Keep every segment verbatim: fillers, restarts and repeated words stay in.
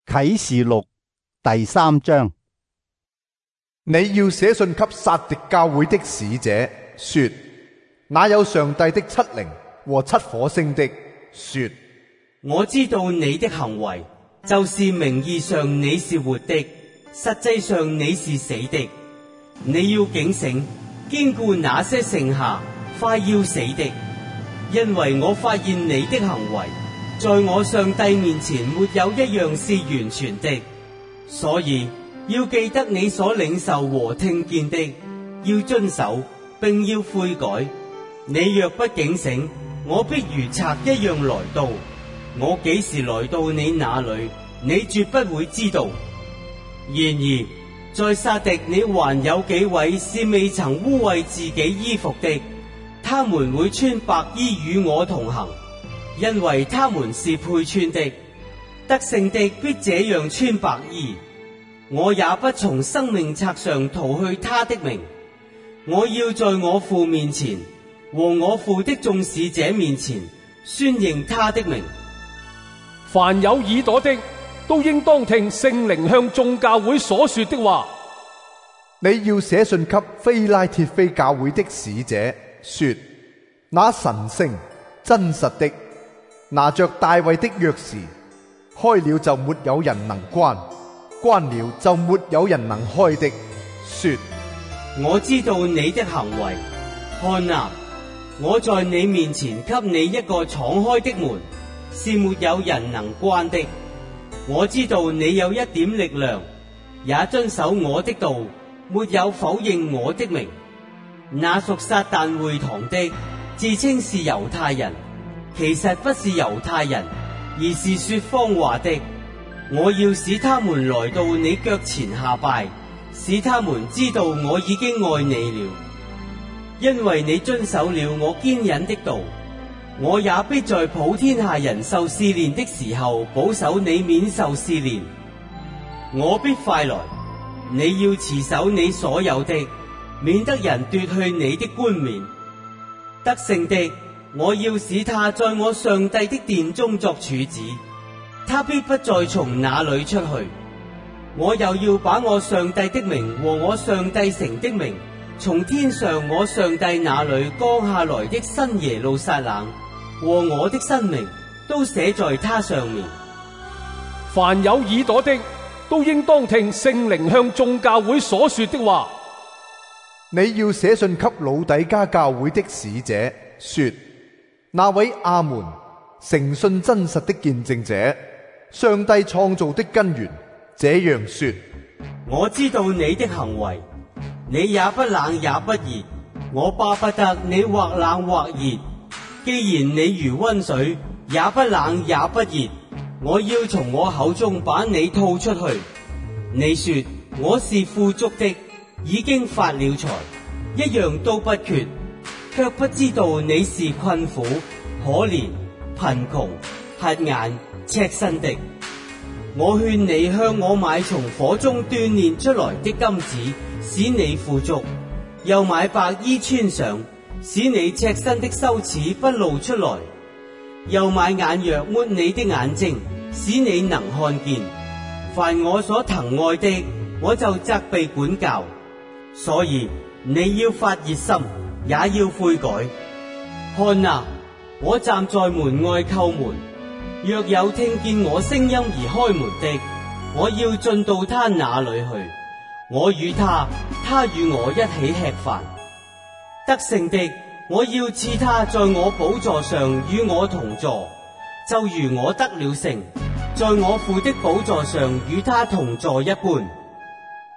啟示錄第三章。 你要寫信給撒狄教會的使者，說：那有上帝的七靈和七顆星的，說： 我知道你的行為，就是名義上你是活的，實際上你是死的。你要警醒，堅固那些剩下快要死的，因為我發現你的行為，在我上帝面前沒有一樣是完全的。所以要記得你所領受和聽見的，要遵守，並要悔改。你若不警醒，我必如賊一樣來到。我幾時來到你那裏，你絕不會知道。然而在撒狄，你還有幾位是未曾污穢自己衣服的，他們會穿白衣與我同行，因為他們是配穿的。得勝的必這樣穿白衣。我也不從生命冊上塗去他的名。我要在我父面前和我父的眾使者面前宣認他的名。 凡有耳朵的，都應當聽聖靈向眾教會所說的話。 你要寫信給非拉鐵非教會的使者，說：那神聖真實的，拿着大衛的鑰匙，開了就沒有人能關，關了就沒有人能開的，說： 我知道你的行為，看啊，我在你面前給你一個敞開的門，是沒有人能關的。我知道你有一點力量，也遵守我的道，沒有否認我的名。那屬撒但會堂的，自稱是猶太人，其實不是猶太人，而是說謊話的。我要使他們來到你腳前下拜，使他們知道我已經愛你了，因為你遵守了我堅忍的道。我也必在普天下人受試煉的時候，保守你免受試煉。我必快來，你要持守你所有的，免得人奪去你的冠冕。得勝的，我要使他在我上帝的殿中作柱子，他必不再從那裏出去。我又要把我上帝的名和我上帝城的名，從天上我上帝那裏降下來的新耶路撒冷和我的新名，都寫在他上面。 凡有耳朵的，都應當聽聖靈向眾教會所說的話。 你要寫信給老底嘉教會的使者，說：那位阿門，誠信真實的見證者，上帝創造的根源，這樣說： 我知道你的行為，你也不冷也不熱，我巴不得你或冷或熱。既然你如溫水，也不冷也不熱，我要從我口中把你吐出去。你說我是富足的，已經發了財，一樣都不缺，卻不知道你是困苦、可憐、貧窮、瞎眼、赤身的。我勸你向我買從火中鍛煉出來的金子，使你富足；又買白衣穿上，使你赤身的羞恥不露出來；又買眼藥抹你的眼睛，使你能看見。凡我所疼愛的，我就責備管教。所以你要發熱心，也要悔改。看啊，我站在門外叩門，若有聽見我聲音而開門的，我要進到他那裏去，我與他，他與我一起吃飯。得勝的，我要賜他在我寶座上與我同坐，就如我得了勝，在我父的寶座上與他同坐一般。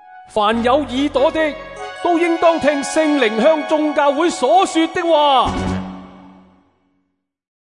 凡有耳朵的，都應當聽聖靈向眾教會所說的話。